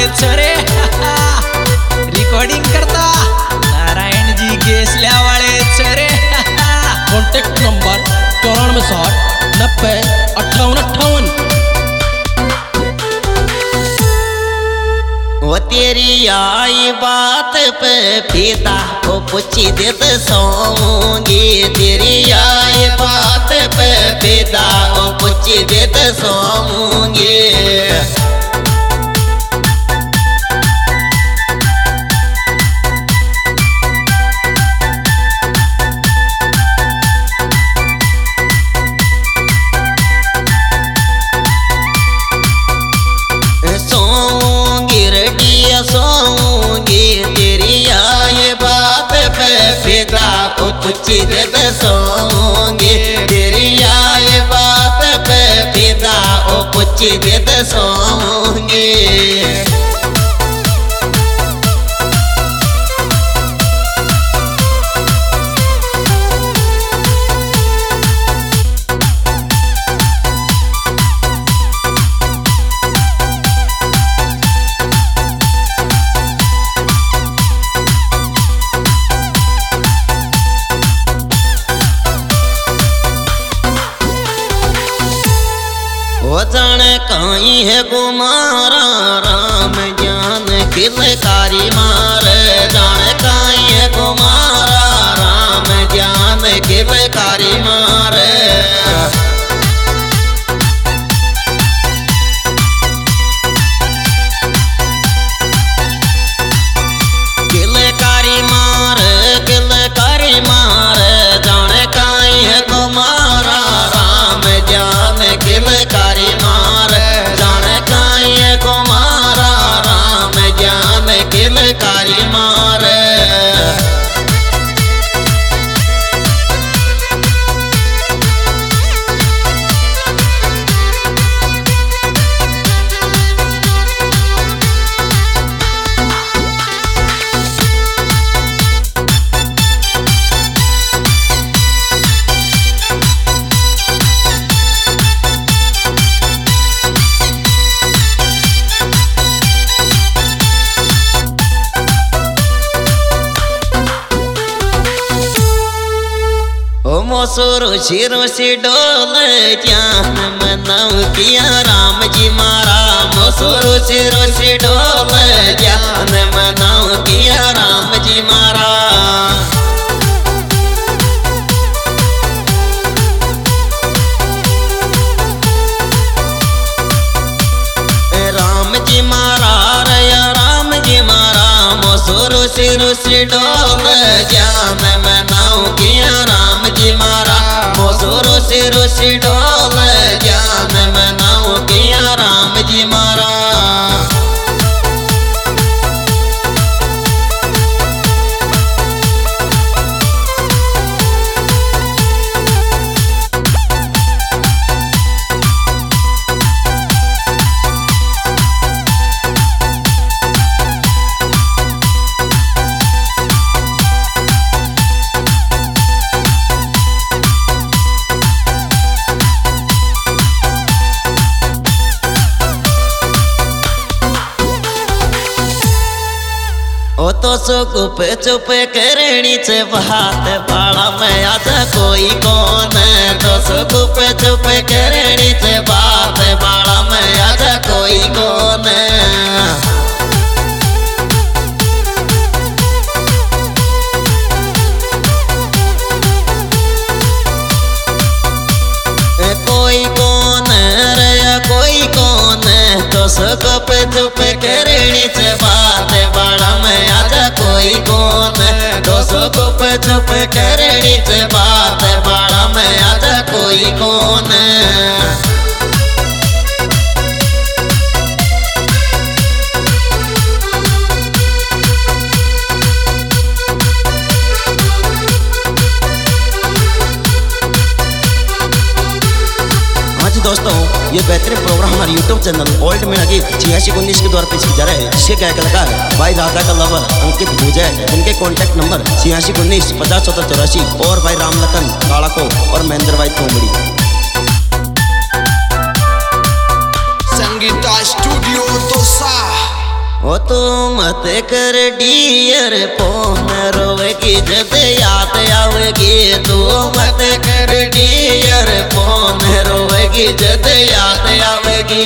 छरे recording करता नारायण जी केसल्या वाले छरे। Contact number 9460 90 58 58। वो तेरी आई बात पे फिदा वो पूछी देत सोऊंगी। तेरी आई बात पे फिदा वो पूछी देत सोऊंगी। सोऊंगी तेरी आई बात पे फिदा को पूछी देत सोऊंगी। तेरी आई बात पे फिदा को पूछी देत सोऊंगी। वो जाने कहीं है कुमारा राम ज्ञान किलकारी मारे। जाने कहीं है कुमारा राम ज्ञान किलकारी मारे। किलकारी मारे किलकारी मारे। जाने कहीं है कुमारा राम ज्ञान किलकारी मारे। जाने कहीं है कुमारा राम ज्ञान किलकारी मारे। रोशी रोशी डोल ज्ञान मनाऊ किया राम जी मारा। रोशी रोशी डोल ज्ञान मनाऊ किया राम जी मारा। राम जी मारा रया राम जी मारा। रोशी रोशी डोल ज्ञान मनाऊ किया राम जी मारा। रोशी रोशी डोल ज्ञान मनाऊ किया राम जी मारा। ओ तो सो गुप चुप करणी से बात बाड़ा में आज कोई कौन। तो सो गुप चुप करणी से बात बाड़ा में आज कोई कौन। कोई कौन रे कोई कौन। तो सो गुप चुप करणी से बात बाड़ा में आज कोई कौन। दोस्तों गुप चुप करणी से बात बाड़ा में आज कोई कौन। दोस्तों ये बेहतरीन प्रोग्राम हमारे YouTube चैनल ओल्ड में लगी 8619 के द्वारा पेश किया जा रहा है। जिसके क्या कलाकार भाई राधा का लवर अंकित भूजय। उनके कॉन्टैक्ट नंबर 8619 5074 और भाई रामलखन काड़ाको और महेंद्र भाई तोमड़ी। संगीता स्टूडियो तो सा ओ तू मत कर डियर फोन रोवेगी जब याद आवेगी तू मत कर डियर फोन रोवेगी जब याद आवेगी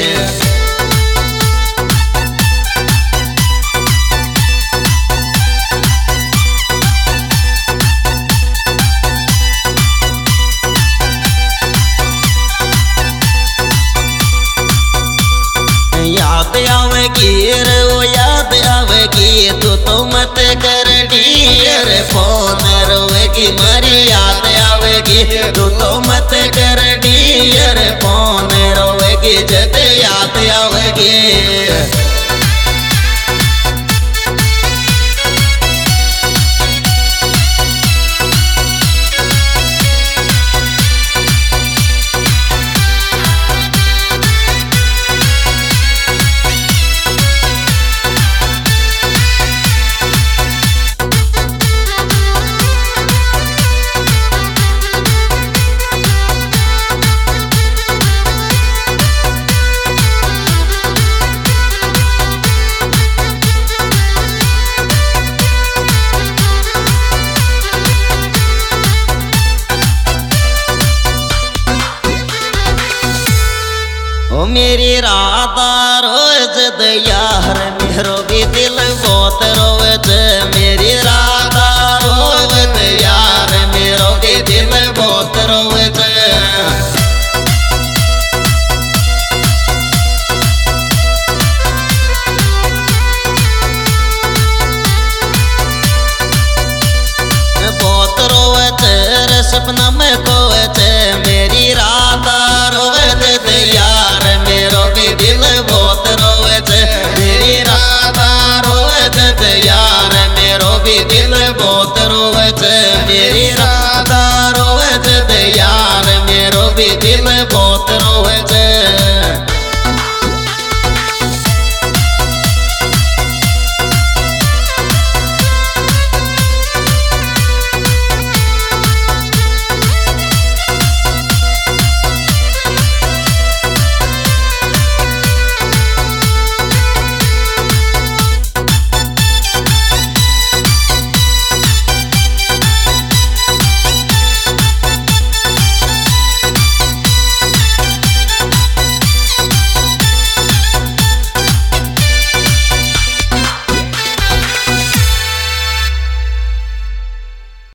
याद आवेगी रे वो याद आवेगी तू तो मत कर डियर फोन रोवेगी मारी याद आवेगी तू तो मत कर डियर फोन रोवेगी जब याद आवेगी ओ मेरी राधा रोज यार मेरो भी दिल बहुत रोज मेरी राधा रोज यार मेरो भी दिल बहुत रोज बहुत रोज सपना में को